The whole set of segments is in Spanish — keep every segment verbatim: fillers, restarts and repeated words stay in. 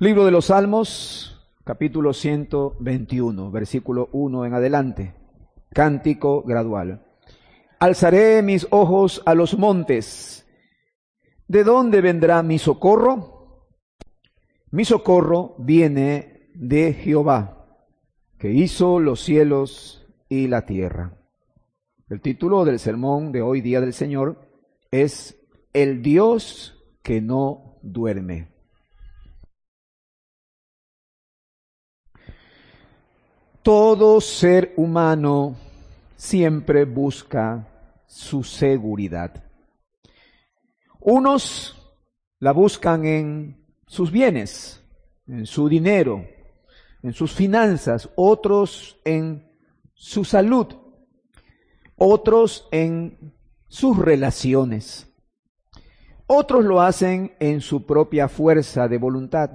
Libro de los Salmos, capítulo ciento veintiuno, versículo uno en adelante. Cántico gradual. Alzaré mis ojos a los montes. ¿De dónde vendrá mi socorro? Mi socorro viene de Jehová, que hizo los cielos y la tierra. El título del sermón de hoy, Día del Señor, es El Dios que no duerme. Todo ser humano siempre busca su seguridad. Unos la buscan en sus bienes, en su dinero, en sus finanzas, otros en su salud, otros en sus relaciones. Otros lo hacen en su propia fuerza de voluntad.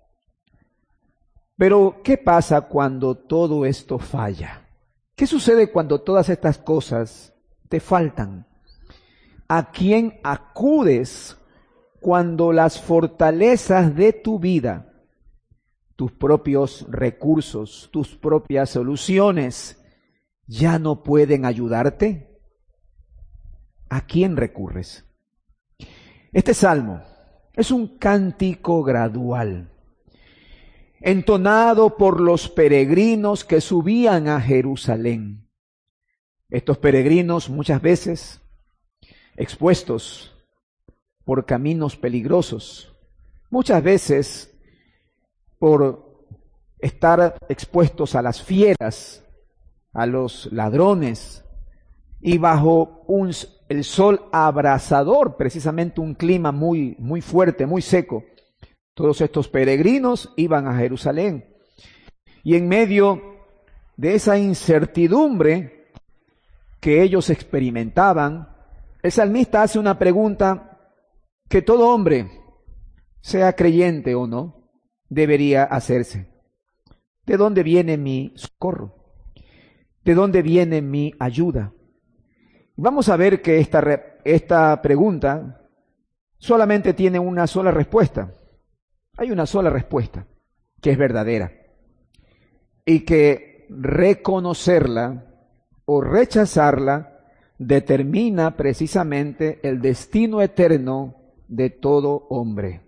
Pero, ¿qué pasa cuando todo esto falla? ¿Qué sucede cuando todas estas cosas te faltan? ¿A quién acudes cuando las fortalezas de tu vida, tus propios recursos, tus propias soluciones, ya no pueden ayudarte? ¿A quién recurres? Este salmo es un cántico gradual, entonado por los peregrinos que subían a Jerusalén. Estos peregrinos muchas veces expuestos por caminos peligrosos, muchas veces por estar expuestos a las fieras, a los ladrones, y bajo un, el sol abrasador, precisamente un clima muy, muy fuerte, muy seco. Todos estos peregrinos iban a Jerusalén. Y en medio de esa incertidumbre que ellos experimentaban, el salmista hace una pregunta que todo hombre, sea creyente o no, debería hacerse. ¿De dónde viene mi socorro? ¿De dónde viene mi ayuda? Vamos a ver que esta, esta pregunta solamente tiene una sola respuesta. Hay una sola respuesta, que es verdadera, y que reconocerla o rechazarla determina precisamente el destino eterno de todo hombre.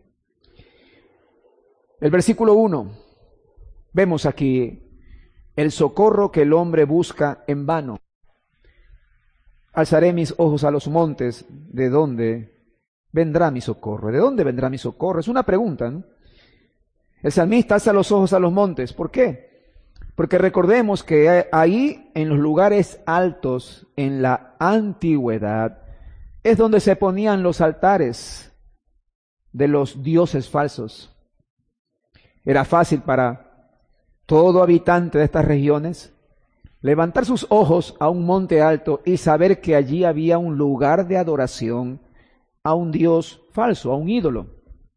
El versículo uno, vemos aquí el socorro que el hombre busca en vano. Alzaré mis ojos a los montes, ¿de dónde vendrá mi socorro? ¿De dónde vendrá mi socorro? Es una pregunta, ¿no? El salmista alza los ojos a los montes. ¿Por qué? Porque recordemos que ahí, en los lugares altos, en la antigüedad, es donde se ponían los altares de los dioses falsos. Era fácil para todo habitante de estas regiones levantar sus ojos a un monte alto y saber que allí había un lugar de adoración a un dios falso, a un ídolo.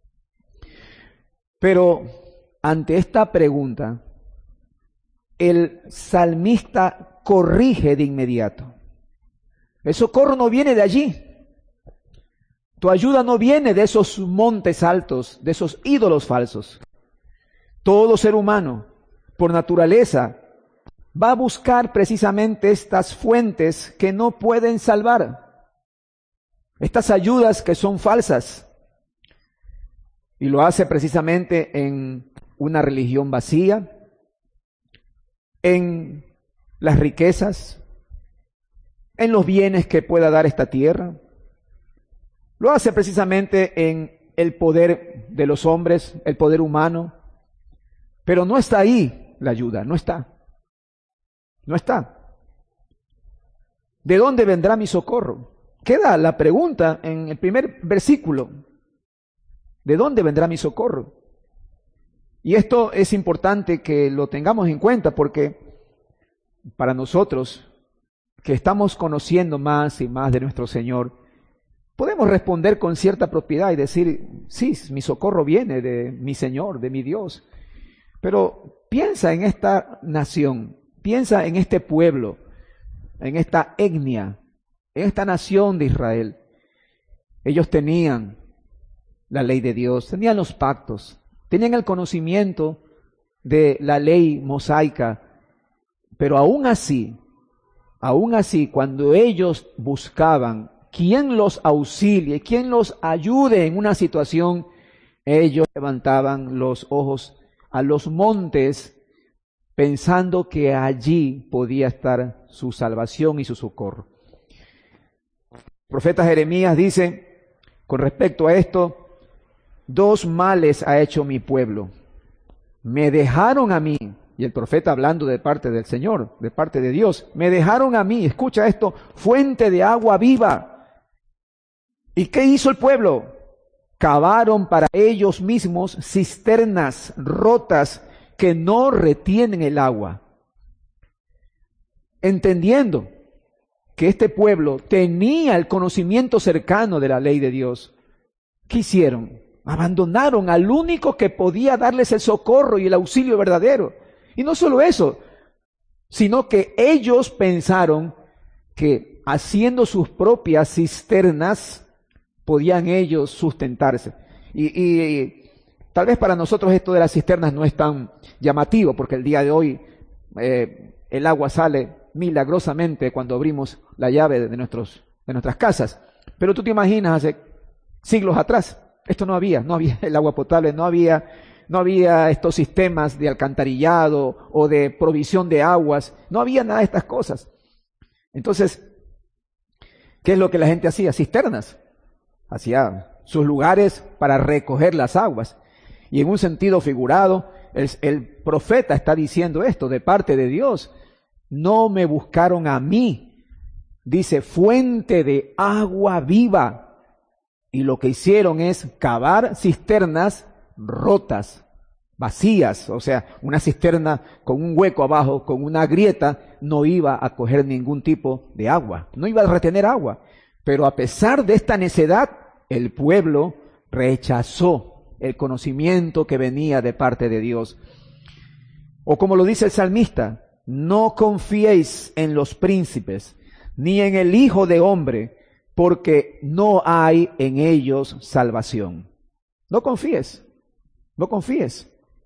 Pero ante esta pregunta, el salmista corrige de inmediato. El socorro no viene de allí. Tu ayuda no viene de esos montes altos, de esos ídolos falsos. Todo ser humano, por naturaleza, va a buscar precisamente estas fuentes que no pueden salvar. Estas ayudas que son falsas. Y lo hace precisamente en una religión vacía, en las riquezas, en los bienes que pueda dar esta tierra. Lo hace precisamente en el poder de los hombres, el poder humano. Pero no está ahí la ayuda, no está. No está. ¿De dónde vendrá mi socorro? Queda la pregunta en el primer versículo. ¿De dónde vendrá mi socorro? Y esto es importante que lo tengamos en cuenta porque para nosotros que estamos conociendo más y más de nuestro Señor, podemos responder con cierta propiedad y decir, sí, mi socorro viene de mi Señor, de mi Dios. Pero piensa en esta nación, piensa en este pueblo, en esta etnia, en esta nación de Israel. Ellos tenían la ley de Dios, tenían los pactos, tenían el conocimiento de la ley mosaica, pero aún así, aún así, cuando ellos buscaban quién los auxilie, quién los ayude en una situación, ellos levantaban los ojos a los montes, pensando que allí podía estar su salvación y su socorro. El profeta Jeremías dice, con respecto a esto, dos males ha hecho mi pueblo. Me dejaron a mí, y el profeta hablando de parte del Señor, de parte de Dios, me dejaron a mí, escucha esto, fuente de agua viva. ¿Y qué hizo el pueblo? Cavaron para ellos mismos cisternas rotas que no retienen el agua. Entendiendo que este pueblo tenía el conocimiento cercano de la ley de Dios, ¿qué hicieron? Abandonaron al único que podía darles el socorro y el auxilio verdadero. Y no solo eso, sino que ellos pensaron que haciendo sus propias cisternas podían ellos sustentarse. Y, y, y tal vez para nosotros esto de las cisternas no es tan llamativo, porque el día de hoy eh, el agua sale milagrosamente cuando abrimos la llave de, nuestros, de nuestras casas. Pero tú te imaginas hace siglos atrás, esto no había, no había el agua potable, no había, no había estos sistemas de alcantarillado o de provisión de aguas, no había nada de estas cosas. Entonces, ¿qué es lo que la gente hacía? Cisternas. Hacía sus lugares para recoger las aguas. Y en un sentido figurado, el, el profeta está diciendo esto de parte de Dios. No me buscaron a mí, dice, fuente de agua viva. Y lo que hicieron es cavar cisternas rotas, vacías. O sea, una cisterna con un hueco abajo, con una grieta, no iba a coger ningún tipo de agua, no iba a retener agua. Pero a pesar de esta necedad, el pueblo rechazó el conocimiento que venía de parte de Dios. O como lo dice el salmista, no confiéis en los príncipes, ni en el Hijo de Hombre, porque no hay en ellos salvación. No confíes, no confíes.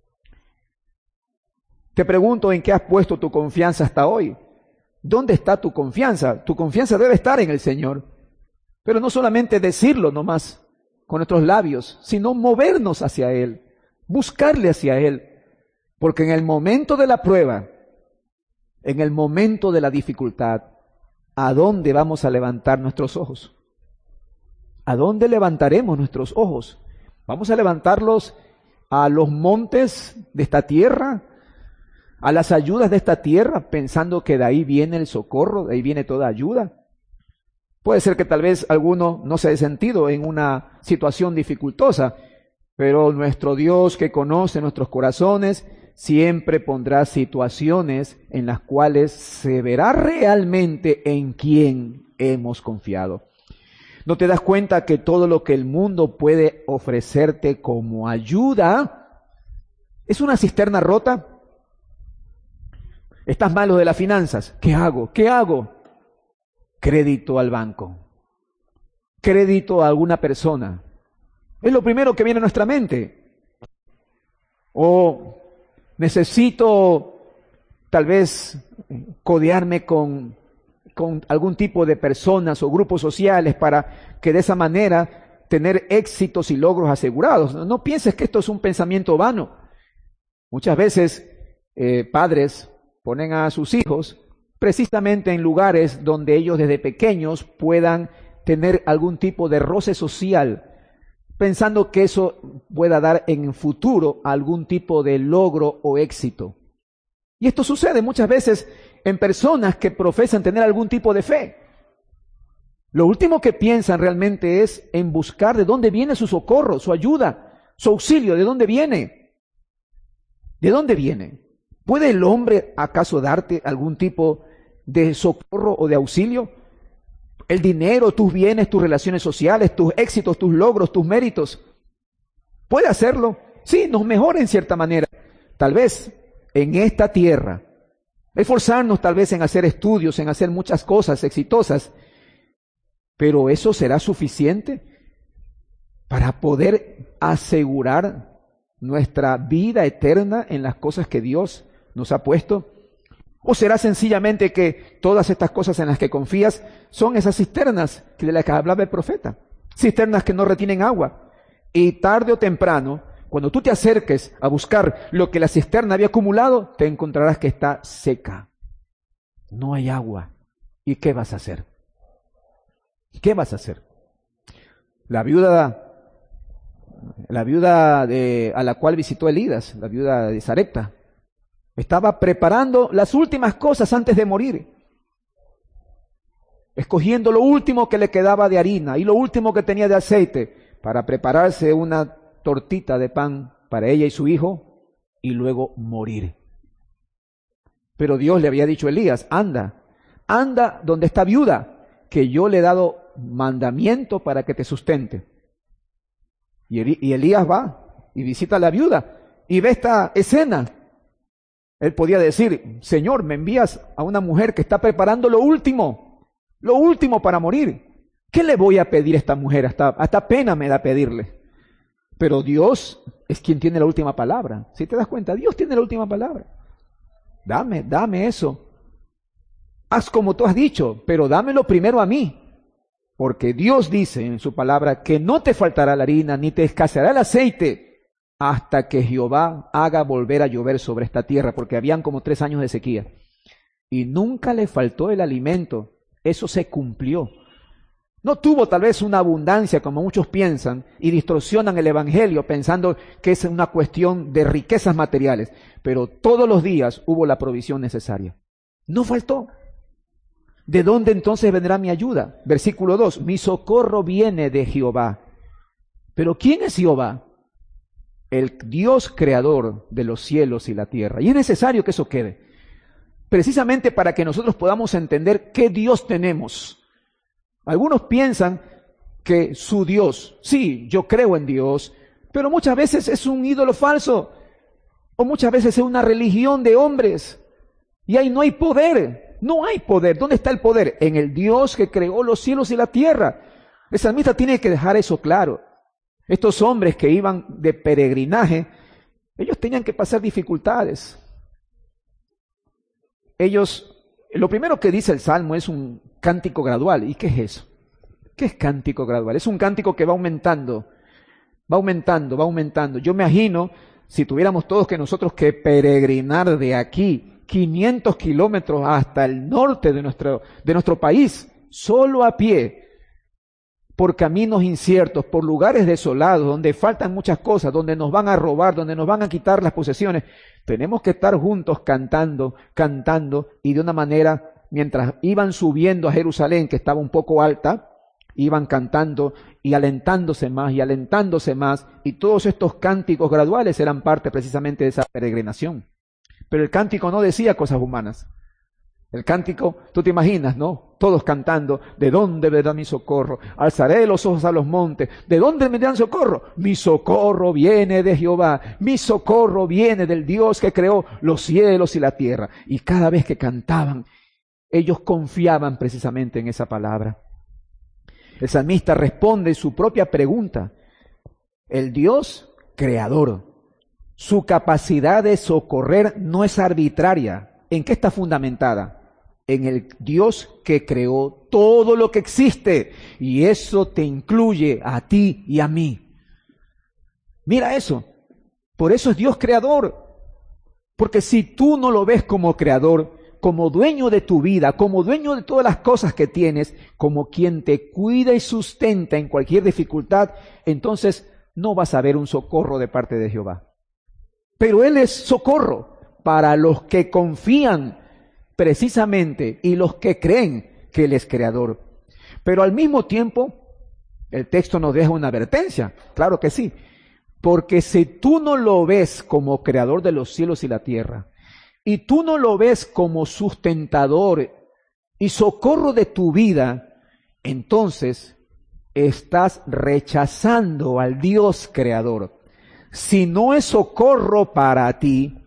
Te pregunto en qué has puesto tu confianza hasta hoy. ¿Dónde está tu confianza? Tu confianza debe estar en el Señor. Pero no solamente decirlo nomás con nuestros labios, sino movernos hacia Él, buscarle hacia Él. Porque en el momento de la prueba, en el momento de la dificultad, ¿a dónde vamos a levantar nuestros ojos? ¿A dónde levantaremos nuestros ojos? ¿Vamos a levantarlos a los montes de esta tierra? ¿A las ayudas de esta tierra? Pensando que de ahí viene el socorro, de ahí viene toda ayuda. Puede ser que tal vez alguno no se haya sentido en una situación dificultosa, pero nuestro Dios que conoce nuestros corazones siempre pondrá situaciones en las cuales se verá realmente en quién hemos confiado. ¿No te das cuenta que todo lo que el mundo puede ofrecerte como ayuda es una cisterna rota? Estás malo de las finanzas. ¿Qué hago? ¿Qué hago? Crédito al banco. Crédito a alguna persona. Es lo primero que viene a nuestra mente. O necesito tal vez codearme con, con algún tipo de personas o grupos sociales para que de esa manera tener éxitos y logros asegurados. No, no pienses que esto es un pensamiento vano. Muchas veces eh, padres ponen a sus hijos precisamente en lugares donde ellos desde pequeños puedan tener algún tipo de roce social, pensando que eso pueda dar en futuro algún tipo de logro o éxito. Y esto sucede muchas veces en personas que profesan tener algún tipo de fe. Lo último que piensan realmente es en buscar de dónde viene su socorro, su ayuda, su auxilio, de dónde viene. ¿De dónde viene? ¿Puede el hombre acaso darte algún tipo de socorro o de auxilio? El dinero, tus bienes, tus relaciones sociales, tus éxitos, tus logros, tus méritos. ¿Puede hacerlo? Sí, nos mejora en cierta manera. Tal vez en esta tierra, esforzarnos tal vez en hacer estudios, en hacer muchas cosas exitosas, pero ¿eso será suficiente para poder asegurar nuestra vida eterna en las cosas que Dios nos ha puesto? ¿O será sencillamente que todas estas cosas en las que confías son esas cisternas de las que hablaba el profeta? Cisternas que no retienen agua. Y tarde o temprano, cuando tú te acerques a buscar lo que la cisterna había acumulado, te encontrarás que está seca. No hay agua. ¿Y qué vas a hacer? ¿Qué vas a hacer? La viuda, la viuda de, a la cual visitó Elías, la viuda de Sarepta, estaba preparando las últimas cosas antes de morir, escogiendo lo último que le quedaba de harina y lo último que tenía de aceite para prepararse una tortita de pan para ella y su hijo y luego morir. Pero Dios le había dicho a Elías, anda, anda donde está viuda, que yo le he dado mandamiento para que te sustente. Y, Eli- y Elías va y visita a la viuda y ve esta escena. Él podía decir, Señor, me envías a una mujer que está preparando lo último, lo último para morir. ¿Qué le voy a pedir a esta mujer? Hasta, hasta pena me da pedirle. Pero Dios es quien tiene la última palabra. ¿Sí te das cuenta? Dios tiene la última palabra. Dame, dame eso. Haz como tú has dicho, pero dámelo primero a mí. Porque Dios dice en su palabra que no te faltará la harina, ni te escaseará el aceite, hasta que Jehová haga volver a llover sobre esta tierra, porque habían como tres años de sequía. Y nunca le faltó el alimento. Eso se cumplió. No tuvo tal vez una abundancia como muchos piensan y distorsionan el evangelio pensando que es una cuestión de riquezas materiales, pero todos los días hubo la provisión necesaria. No faltó. ¿De dónde entonces vendrá mi ayuda? Versículo dos, mi socorro viene de Jehová. ¿Pero quién es Jehová? El Dios creador de los cielos y la tierra. Y es necesario que eso quede, precisamente para que nosotros podamos entender qué Dios tenemos. Algunos piensan que su Dios, sí, yo creo en Dios, pero muchas veces es un ídolo falso, o muchas veces es una religión de hombres, y ahí no hay poder, no hay poder. ¿Dónde está el poder? En el Dios que creó los cielos y la tierra. El salmista tiene que dejar eso claro. Estos hombres que iban de peregrinaje, ellos tenían que pasar dificultades. Ellos, lo primero que dice el Salmo es un cántico gradual. ¿Y qué es eso? ¿Qué es cántico gradual? Es un cántico que va aumentando, va aumentando, va aumentando. Yo me imagino, si tuviéramos todos que nosotros que peregrinar de aquí quinientos kilómetros hasta el norte de nuestro, de nuestro país, solo a pie, por caminos inciertos, por lugares desolados, donde faltan muchas cosas, donde nos van a robar, donde nos van a quitar las posesiones. Tenemos que estar juntos cantando, cantando, y de una manera, mientras iban subiendo a Jerusalén, que estaba un poco alta, iban cantando y alentándose más y alentándose más, y todos estos cánticos graduales eran parte precisamente de esa peregrinación. Pero el cántico no decía cosas humanas. El cántico, tú te imaginas, ¿no? Todos cantando, ¿de dónde vendrá mi socorro? Alzaré los ojos a los montes. ¿De dónde vendrá mi socorro? Mi socorro viene de Jehová. Mi socorro viene del Dios que creó los cielos y la tierra. Y cada vez que cantaban, ellos confiaban precisamente en esa palabra. El salmista responde su propia pregunta. El Dios creador, su capacidad de socorrer no es arbitraria. ¿En qué está fundamentada? En el Dios que creó todo lo que existe, y eso te incluye a ti y a mí. Mira eso. Por eso es Dios creador. Porque si tú no lo ves como creador, como dueño de tu vida, como dueño de todas las cosas que tienes, como quien te cuida y sustenta en cualquier dificultad, entonces no vas a ver un socorro de parte de Jehová. Pero Él es socorro para los que confían precisamente y los que creen que Él es creador. Pero al mismo tiempo, el texto nos deja una advertencia, claro que sí, porque si tú no lo ves como creador de los cielos y la tierra, y tú no lo ves como sustentador y socorro de tu vida, entonces estás rechazando al Dios creador. Si no es socorro para ti,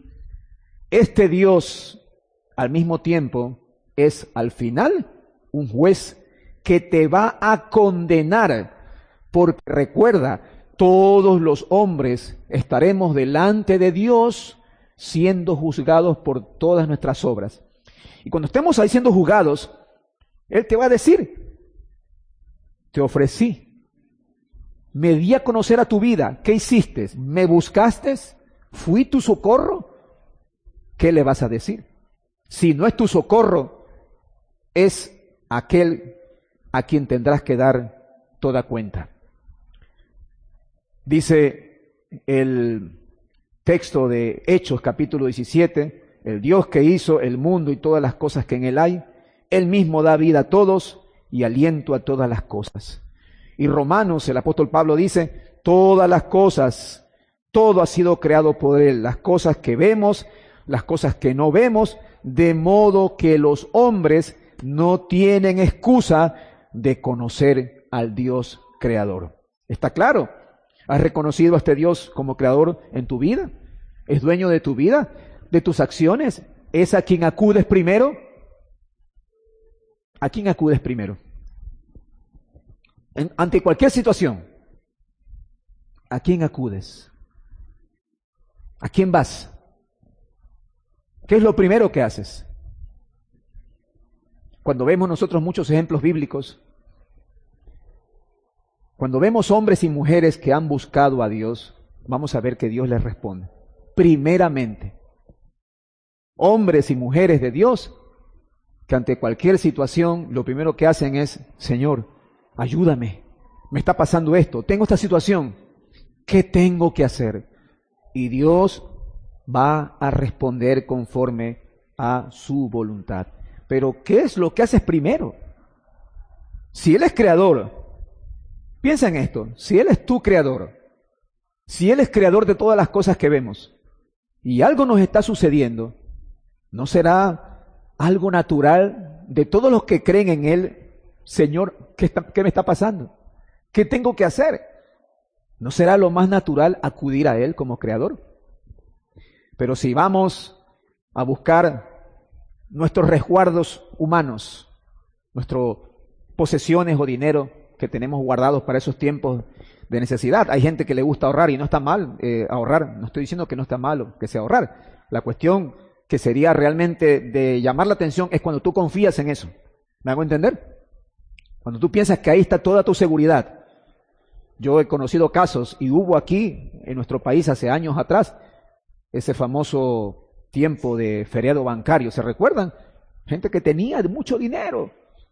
este Dios al mismo tiempo es al final un juez que te va a condenar, porque recuerda, todos los hombres estaremos delante de Dios siendo juzgados por todas nuestras obras. Y cuando estemos ahí siendo juzgados, Él te va a decir, te ofrecí, me di a conocer a tu vida, ¿qué hiciste? ¿Me buscaste? ¿Fui tu socorro? ¿Qué le vas a decir? Si no es tu socorro, es aquel a quien tendrás que dar toda cuenta. Dice el texto de Hechos capítulo diecisiete, el Dios que hizo el mundo y todas las cosas que en él hay, Él mismo da vida a todos y aliento a todas las cosas. Y Romanos, el apóstol Pablo dice, todas las cosas, todo ha sido creado por Él, las cosas que vemos, las cosas que no vemos, de modo que los hombres no tienen excusa de conocer al Dios creador. ¿Está claro? ¿Has reconocido a este Dios como creador en tu vida? ¿Es dueño de tu vida, de tus acciones? ¿Es a quien acudes primero? ¿A quién acudes primero? En, ante cualquier situación, ¿a quién acudes? ¿A quién vas? ¿Qué es lo primero que haces? Cuando vemos nosotros muchos ejemplos bíblicos, cuando vemos hombres y mujeres que han buscado a Dios, vamos a ver que Dios les responde. Primeramente, hombres y mujeres de Dios que ante cualquier situación lo primero que hacen es, Señor, ayúdame, me está pasando esto, tengo esta situación, ¿qué tengo que hacer? Y Dios va a responder conforme a su voluntad. Pero, ¿qué es lo que haces primero? Si Él es creador, piensa en esto, si Él es tu creador, si Él es creador de todas las cosas que vemos, y algo nos está sucediendo, ¿no será algo natural de todos los que creen en Él? Señor, ¿qué, está, qué me está pasando? ¿Qué tengo que hacer? ¿No será lo más natural acudir a Él como creador? Pero si vamos a buscar nuestros resguardos humanos, nuestras posesiones o dinero que tenemos guardados para esos tiempos de necesidad. Hay gente que le gusta ahorrar y no está mal eh, ahorrar. No estoy diciendo que no está malo que sea ahorrar. La cuestión que sería realmente de llamar la atención es cuando tú confías en eso. ¿Me hago entender? Cuando tú piensas que ahí está toda tu seguridad. Yo he conocido casos, y hubo aquí en nuestro país hace años atrás, ese famoso tiempo de feriado bancario, ¿se recuerdan? Gente que tenía mucho dinero,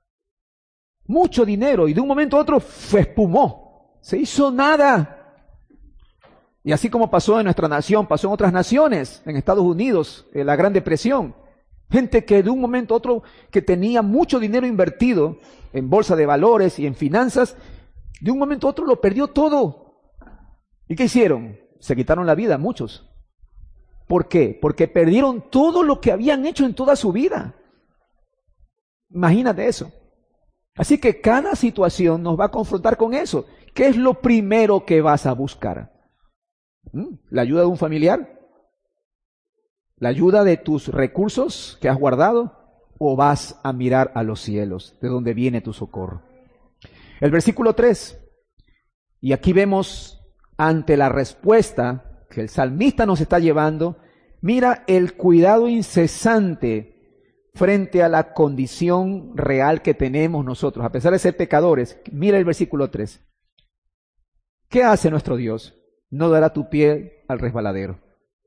mucho dinero, y de un momento a otro se espumó, se hizo nada. Y así como pasó en nuestra nación, pasó en otras naciones, en Estados Unidos, en la Gran Depresión. Gente que de un momento a otro, que tenía mucho dinero invertido en bolsa de valores y en finanzas, de un momento a otro lo perdió todo. ¿Y qué hicieron? Se quitaron la vida muchos. ¿Por qué? Porque perdieron todo lo que habían hecho en toda su vida. Imagínate eso. Así que cada situación nos va a confrontar con eso. ¿Qué es lo primero que vas a buscar? ¿Mm? ¿La ayuda de un familiar? ¿La ayuda de tus recursos que has guardado? ¿O vas a mirar a los cielos, de donde viene tu socorro? El versículo tres. Y aquí vemos, ante la respuesta que el salmista nos está llevando, mira el cuidado incesante frente a la condición real que tenemos nosotros, a pesar de ser pecadores. Mira el versículo tres. ¿Qué hace nuestro Dios? No dará tu pie al resbaladero.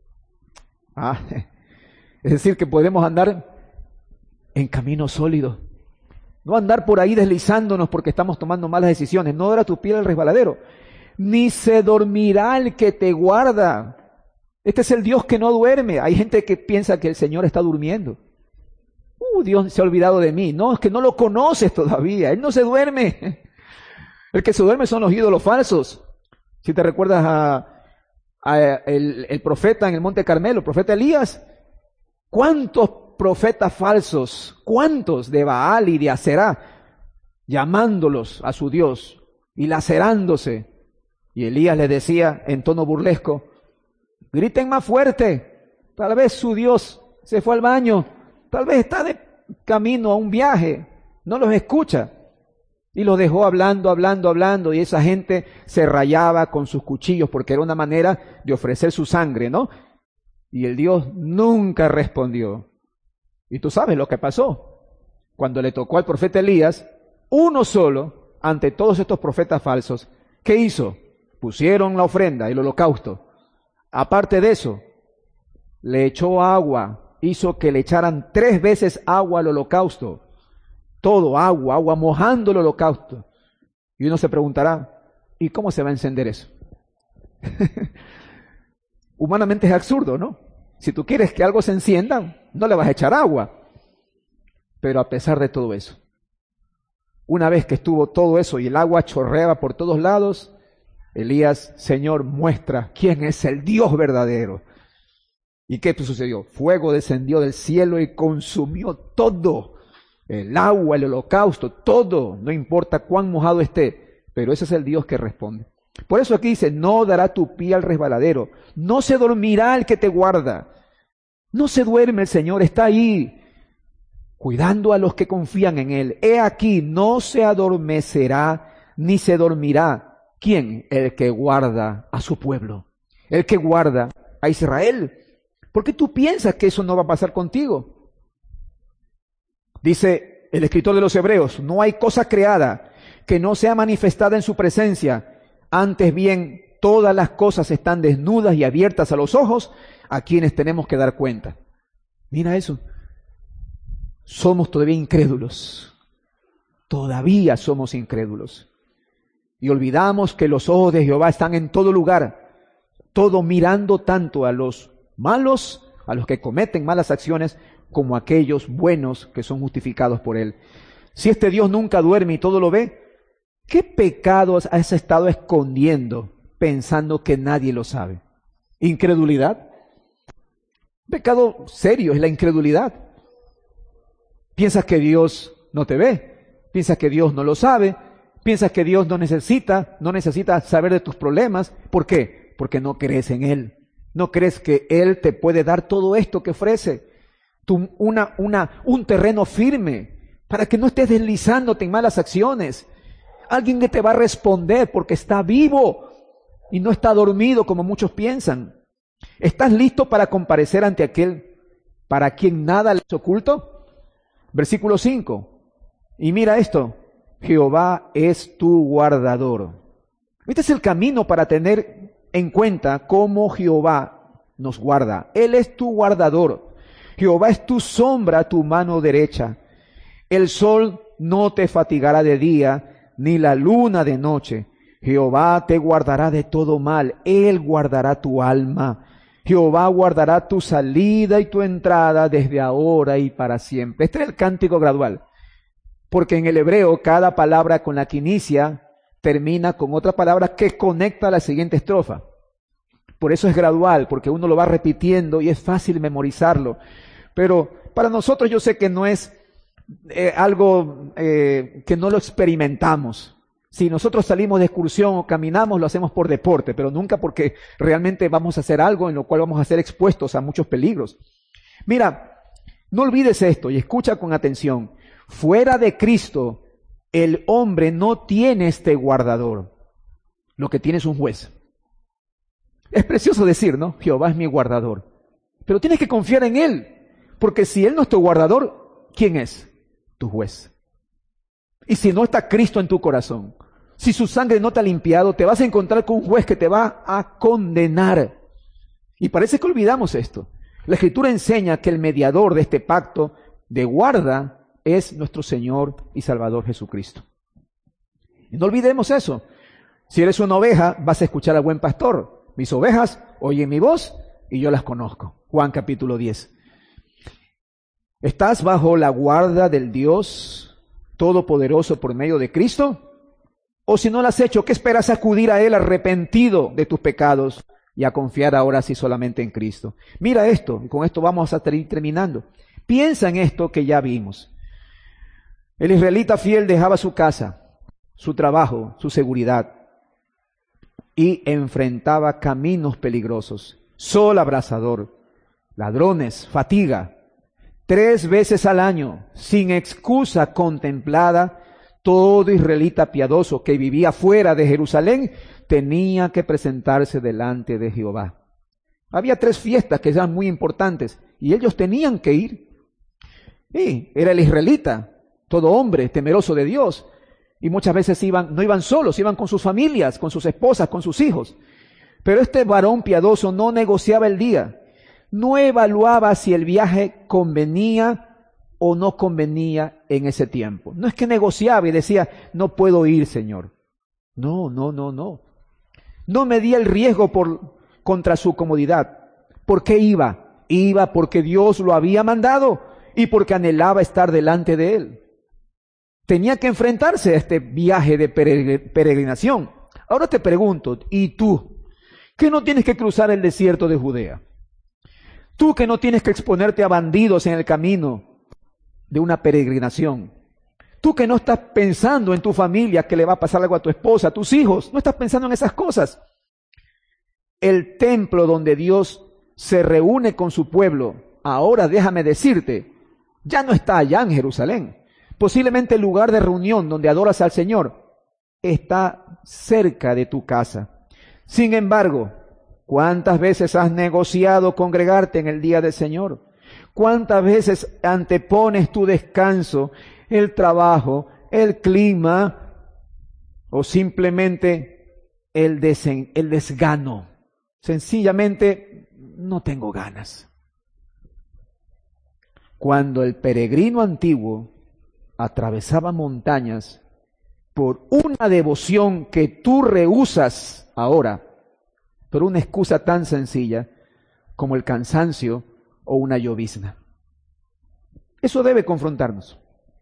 Ah, es decir, que podemos andar en camino sólido. No andar por ahí deslizándonos porque estamos tomando malas decisiones. No dará tu pie al resbaladero. Ni se dormirá el que te guarda. Este es el Dios que no duerme. Hay gente que piensa que el Señor está durmiendo. Uh, Dios se ha olvidado de mí. No, es que no lo conoces todavía. Él no se duerme. El que se duerme son los ídolos falsos. Si te recuerdas a, a el, el profeta en el Monte Carmelo, el profeta Elías, ¿cuántos profetas falsos, cuántos de Baal y de Aserá, llamándolos a su Dios y lacerándose? Y Elías les decía en tono burlesco, griten más fuerte, tal vez su Dios se fue al baño, tal vez está de camino a un viaje, no los escucha. Y lo dejó hablando, hablando, hablando, y esa gente se rayaba con sus cuchillos porque era una manera de ofrecer su sangre, ¿no? Y el Dios nunca respondió. Y tú sabes lo que pasó. Cuando le tocó al profeta Elías, uno solo, ante todos estos profetas falsos, ¿qué hizo? Pusieron la ofrenda, el holocausto. Aparte de eso, le echó agua, hizo que le echaran tres veces agua al holocausto. Todo agua, agua mojando el holocausto. Y uno se preguntará, ¿y cómo se va a encender eso? Humanamente es absurdo, ¿no? Si tú quieres que algo se encienda, no le vas a echar agua. Pero a pesar de todo eso, una vez que estuvo todo eso y el agua chorreaba por todos lados, Elías, Señor, muestra quién es el Dios verdadero. ¿Y qué sucedió? Fuego descendió del cielo y consumió todo. El agua, el holocausto, todo, no importa cuán mojado esté, pero ese es el Dios que responde. Por eso aquí dice, no dará tu pie al resbaladero, no se dormirá el que te guarda. No se duerme el Señor, está ahí, cuidando a los que confían en Él. He aquí, no se adormecerá, ni se dormirá. ¿Quién? El que guarda a su pueblo, el que guarda a Israel. ¿Por qué tú piensas que eso no va a pasar contigo? Dice el escritor de los Hebreos, no hay cosa creada que no sea manifestada en su presencia. Antes bien, todas las cosas están desnudas y abiertas a los ojos a quienes tenemos que dar cuenta. Mira eso. Somos todavía incrédulos. Todavía somos incrédulos. Y olvidamos que los ojos de Jehová están en todo lugar, todo mirando tanto a los malos, a los que cometen malas acciones, como aquellos buenos que son justificados por Él. Si este Dios nunca duerme y todo lo ve, ¿qué pecados has estado escondiendo pensando que nadie lo sabe? ¿Incredulidad? Pecado serio es la incredulidad. Piensas que Dios no te ve, piensas que Dios no lo sabe, piensas que Dios no necesita, no necesita saber de tus problemas. ¿Por qué? Porque no crees en Él. No crees que Él te puede dar todo esto que ofrece. Tu, una, una, un terreno firme para que no estés deslizándote en malas acciones. Alguien que te va a responder porque está vivo y no está dormido como muchos piensan. ¿Estás listo para comparecer ante aquel para quien nada le es oculto? Versículo cinco. Y mira esto. Jehová es tu guardador. Este es el camino para tener en cuenta cómo Jehová nos guarda. Él es tu guardador. Jehová es tu sombra, tu mano derecha. El sol no te fatigará de día, ni la luna de noche. Jehová te guardará de todo mal. Él guardará tu alma. Jehová guardará tu salida y tu entrada desde ahora y para siempre. Este es el cántico gradual. Porque en el hebreo cada palabra con la que inicia termina con otra palabra que conecta a la siguiente estrofa. Por eso es gradual, porque uno lo va repitiendo y es fácil memorizarlo. Pero para nosotros yo sé que no es eh, algo eh, que no lo experimentamos. Si nosotros salimos de excursión o caminamos, lo hacemos por deporte, pero nunca porque realmente vamos a hacer algo en lo cual vamos a ser expuestos a muchos peligros. Mira, no olvides esto y escucha con atención. Fuera de Cristo, el hombre no tiene este guardador. Lo que tiene es un juez. Es precioso decir, ¿no? Jehová es mi guardador. Pero tienes que confiar en Él. Porque si Él no es tu guardador, ¿quién es? Tu juez. Y si no está Cristo en tu corazón, si su sangre no te ha limpiado, te vas a encontrar con un juez que te va a condenar. Y parece que olvidamos esto. La Escritura enseña que el mediador de este pacto de guarda es nuestro Señor y Salvador Jesucristo. Y no olvidemos eso. Si eres una oveja, vas a escuchar al buen pastor. Mis ovejas oyen mi voz y yo las conozco. Juan capítulo diez. ¿Estás bajo la guarda del Dios Todopoderoso por medio de Cristo? O si no lo has hecho, ¿qué esperas acudir a Él arrepentido de tus pecados y a confiar ahora sí solamente en Cristo? Mira esto, y con esto vamos a ir terminando. Piensa en esto que ya vimos. El israelita fiel dejaba su casa, su trabajo, su seguridad y enfrentaba caminos peligrosos, sol abrasador, ladrones, fatiga. Tres veces al año, sin excusa contemplada, Todo israelita piadoso que vivía fuera de Jerusalén tenía que presentarse delante de Jehová. Había tres fiestas que eran muy importantes y ellos tenían que ir. Y era el israelita, todo hombre temeroso de Dios. Y muchas veces iban, no iban solos, iban con sus familias, con sus esposas, con sus hijos. Pero este varón piadoso no negociaba el día, no evaluaba si el viaje convenía o no convenía en ese tiempo. No es que negociaba y decía, no puedo ir, Señor. No, no, no, no. No medía el riesgo por, contra su comodidad. ¿Por qué iba? Iba porque Dios lo había mandado y porque anhelaba estar delante de Él. Tenía que enfrentarse a este viaje de peregrinación. Ahora te pregunto, ¿y tú? ¿Que no tienes que cruzar el desierto de Judea? Tú que no tienes que exponerte a bandidos en el camino de una peregrinación. Tú que no estás pensando en tu familia, que le va a pasar algo a tu esposa, a tus hijos. No estás pensando en esas cosas. El templo donde Dios se reúne con su pueblo, ahora déjame decirte, ya no está allá en Jerusalén. Posiblemente el lugar de reunión donde adoras al Señor está cerca de tu casa. Sin embargo, ¿cuántas veces has negociado congregarte en el día del Señor? ¿Cuántas veces antepones tu descanso, el trabajo, el clima o simplemente el, desen, el desgano? Sencillamente no tengo ganas. Cuando el peregrino antiguo atravesaba montañas por una devoción que tú rehusas ahora, por una excusa tan sencilla como el cansancio o una llovizna. Eso debe confrontarnos.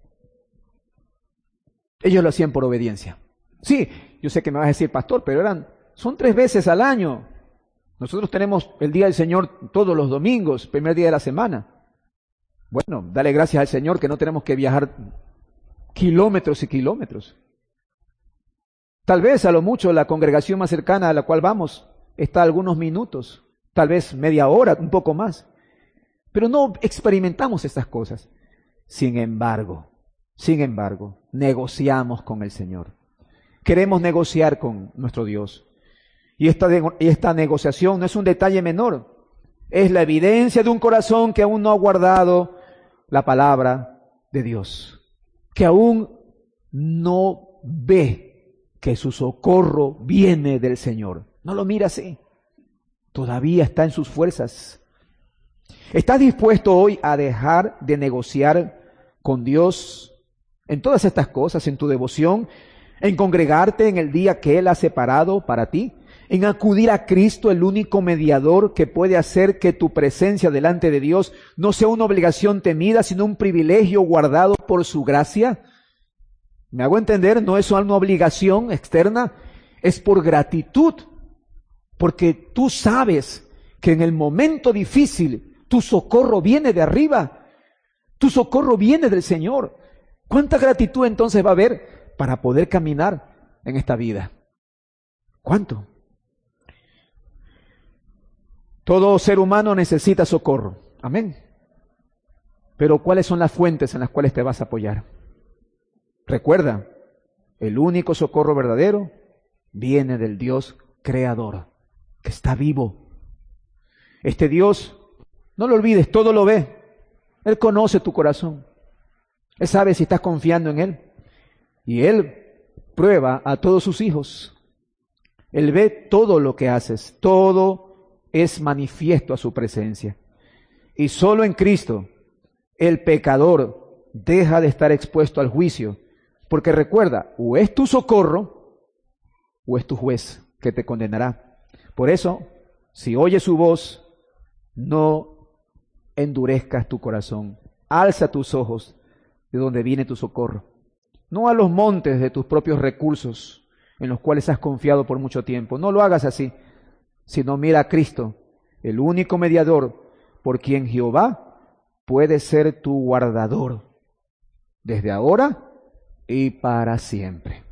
Ellos lo hacían por obediencia. Sí, yo sé que me vas a decir, pastor, pero eran, son tres veces al año. Nosotros tenemos el Día del Señor todos los domingos, primer día de la semana. Bueno, dale gracias al Señor que no tenemos que viajar kilómetros y kilómetros. Tal vez a lo mucho la congregación más cercana a la cual vamos está a algunos minutos, tal vez media hora, un poco más. Pero no experimentamos estas cosas. Sin embargo, sin embargo, negociamos con el Señor. Queremos negociar con nuestro Dios. Y esta, esta negociación no es un detalle menor. Es la evidencia de un corazón que aún no ha guardado la palabra de Dios. Que aún no ve que su socorro viene del Señor. No lo mira así. Todavía está en sus fuerzas. ¿Estás dispuesto hoy a dejar de negociar con Dios en todas estas cosas, en tu devoción, en congregarte en el día que Él ha separado para ti, en acudir a Cristo, el único mediador que puede hacer que tu presencia delante de Dios no sea una obligación temida, sino un privilegio guardado por su gracia? ¿Me hago entender? No es una obligación externa, es por gratitud, porque tú sabes que en el momento difícil tu socorro viene de arriba, tu socorro viene del Señor. ¿Cuánta gratitud entonces va a haber para poder caminar en esta vida? ¿Cuánto? Todo ser humano necesita socorro. Amén. Pero ¿cuáles son las fuentes en las cuales te vas a apoyar? Recuerda, el único socorro verdadero viene del Dios creador, que está vivo. Este Dios, no lo olvides, todo lo ve. Él conoce tu corazón. Él sabe si estás confiando en Él. Y Él prueba a todos sus hijos. Él ve todo lo que haces. Todo es manifiesto a su presencia. Y solo en Cristo el pecador deja de estar expuesto al juicio. Porque recuerda, o es tu socorro o es tu juez que te condenará. Por eso, si oyes su voz, no endurezcas tu corazón. Alza tus ojos de donde viene tu socorro. No a los montes de tus propios recursos en los cuales has confiado por mucho tiempo. No lo hagas así, sino mira a Cristo, el único mediador por quien Jehová puede ser tu guardador desde ahora y para siempre.